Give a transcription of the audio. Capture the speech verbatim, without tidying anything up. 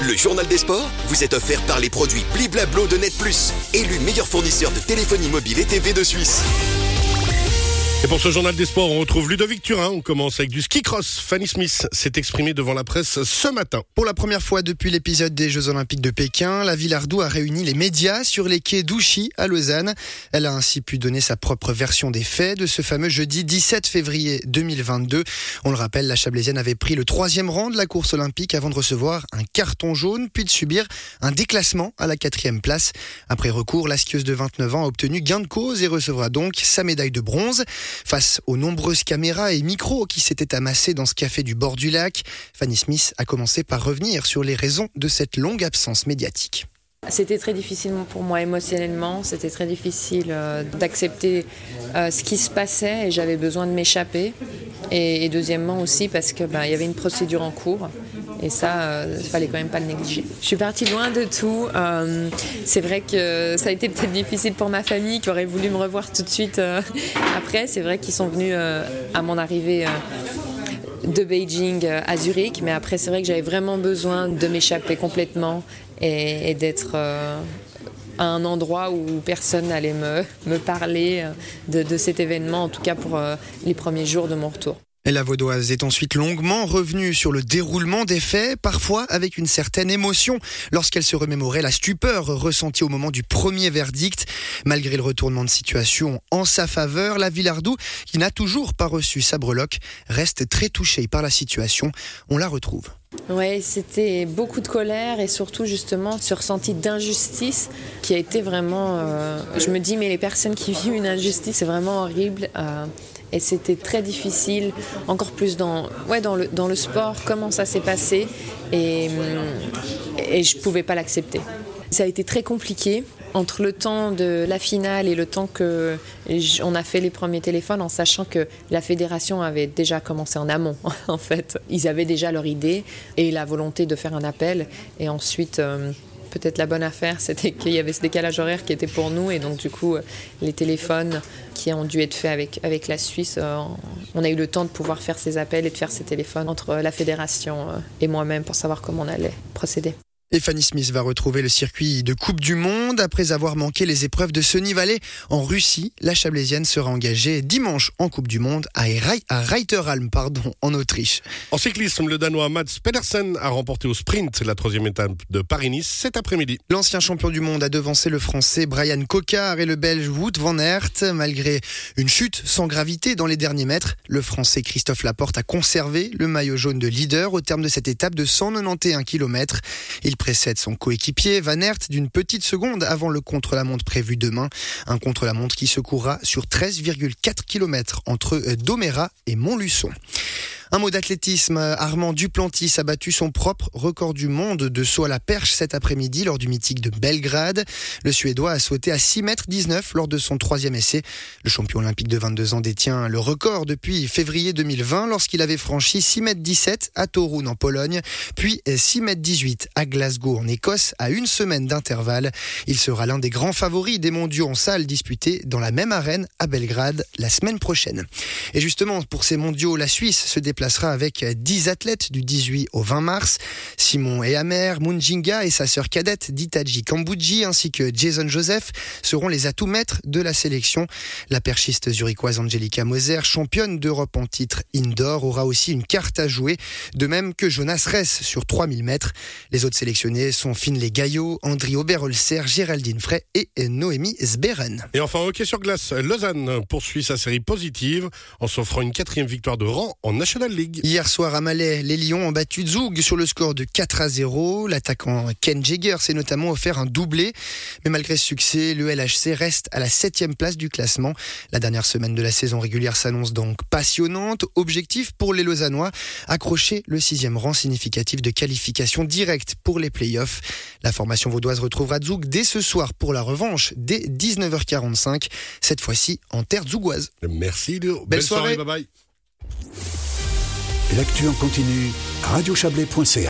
Le journal des sports vous est offert par les produits Bliblablo de Net Plus, élu meilleur fournisseur de téléphonie mobile et T V de Suisse. Et pour ce journal des sports, on retrouve Ludovic Turin. On commence avec du ski cross. Fanny Smith s'est exprimée devant la presse ce matin. Pour la première fois depuis l'épisode des Jeux Olympiques de Pékin, la Villardou a réuni les médias sur les quais d'Ouchy à Lausanne. Elle a ainsi pu donner sa propre version des faits de ce fameux jeudi dix-sept février deux mille vingt-deux. On le rappelle, la Chablaisienne avait pris le troisième rang de la course olympique avant de recevoir un carton jaune, puis de subir un déclassement à la quatrième place. Après recours, la skieuse de vingt-neuf ans a obtenu gain de cause et recevra donc sa médaille de bronze. Face aux nombreuses caméras et micros qui s'étaient amassés dans ce café du bord du lac, Fanny Smith a commencé par revenir sur les raisons de cette longue absence médiatique. C'était très difficile pour moi émotionnellement, c'était très difficile euh, d'accepter euh, ce qui se passait et j'avais besoin de m'échapper. Et, et deuxièmement aussi parce qu'il bah, y avait une procédure en cours et ça, il euh, fallait quand même pas le négliger. Je suis partie loin de tout. Euh, c'est vrai que ça a été peut-être difficile pour ma famille qui aurait voulu me revoir tout de suite euh, après. C'est vrai qu'ils sont venus euh, à mon arrivée euh, de Beijing à Zurich, mais après c'est vrai que j'avais vraiment besoin de m'échapper complètement et, et d'être euh, à un endroit où personne n'allait me, me parler de, de cet événement, en tout cas pour euh, les premiers jours de mon retour. Et la Vaudoise est ensuite longuement revenue sur le déroulement des faits, parfois avec une certaine émotion, lorsqu'elle se remémorait la stupeur ressentie au moment du premier verdict. Malgré le retournement de situation en sa faveur, la Villardou, qui n'a toujours pas reçu sa breloque, reste très touchée par la situation. On la retrouve. Oui, c'était beaucoup de colère et surtout justement ce ressenti d'injustice qui a été vraiment... Euh, je me dis, mais les personnes qui vivent une injustice, c'est vraiment horrible. Euh, et c'était très difficile, encore plus dans, ouais, dans, le, dans le sport, comment ça s'est passé. Et, et je ne pouvais pas l'accepter. Ça a été très compliqué. Entre le temps de la finale et le temps qu'on a fait les premiers téléphones, en sachant que la fédération avait déjà commencé en amont, en fait. Ils avaient déjà leur idée et la volonté de faire un appel. Et ensuite, euh, peut-être la bonne affaire, c'était qu'il y avait ce décalage horaire qui était pour nous. Et donc, du coup, les téléphones qui ont dû être faits avec, avec la Suisse, euh, on a eu le temps de pouvoir faire ces appels et de faire ces téléphones entre la fédération et moi-même pour savoir comment on allait procéder. Et Fanny Smith va retrouver le circuit de Coupe du Monde. Après avoir manqué les épreuves de Sunny Valley en Russie, la Chablaisienne sera engagée dimanche en Coupe du Monde à, Re- à Reiteralm, pardon, en Autriche. En cyclisme, le Danois Mads Pedersen a remporté au sprint la troisième étape de Paris-Nice cet après-midi. L'ancien champion du monde a devancé le Français Brian Cocard et le Belge Wout van Aert. Malgré une chute sans gravité dans les derniers mètres, le Français Christophe Laporte a conservé le maillot jaune de leader au terme de cette étape de cent quatre-vingt-onze kilomètres. Il précède son coéquipier Van Aert d'une petite seconde avant le contre-la-montre prévu demain. Un contre-la-montre qui se courra sur treize virgule quatre kilomètres entre Domérat et Montluçon. Un mot d'athlétisme, Armand Duplantis a battu son propre record du monde de saut à la perche cet après-midi lors du mythique de Belgrade. Le Suédois a sauté à six mètres dix-neuf lors de son troisième essai. Le champion olympique de vingt-deux ans détient le record depuis février deux mille vingt lorsqu'il avait franchi six mètres dix-sept à Torun en Pologne, puis six mètres dix-huit à Glasgow en Écosse à une semaine d'intervalle. Il sera l'un des grands favoris des mondiaux en salle disputés dans la même arène à Belgrade la semaine prochaine. Et justement, pour ces mondiaux, la Suisse se déplace placera avec dix athlètes du dix-huit au vingt mars. Simon Ehamer, Munjinga et sa sœur cadette Ditaji Kambouji ainsi que Jason Joseph seront les atouts maîtres de la sélection. La perchiste zurichoise Angelika Moser, championne d'Europe en titre indoor, aura aussi une carte à jouer, de même que Jonas Ress sur trois mille mètres. Les autres sélectionnés sont Finlay Gaillot, Andri Oberholzer, Géraldine Frey et Noémie Sberen. Et enfin, hockey sur glace, Lausanne poursuit sa série positive en s'offrant une quatrième victoire de rang en National League. Hier soir à Malais, les Lions ont battu Zug sur le score de quatre à zéro. L'attaquant Ken Jagger s'est notamment offert un doublé. Mais malgré ce succès, le L H C reste à la septième place du classement. La dernière semaine de la saison régulière s'annonce donc passionnante. Objectif pour les Lausannois, accrocher le sixième rang significatif de qualification directe pour les playoffs. La formation vaudoise retrouvera Zug dès ce soir pour la revanche dès dix-neuf heures quarante-cinq, cette fois-ci en terre zougoise. Merci Léo. Belle, Belle soirée. soirée, bye bye. L'actu en continu, radio chablais point c a.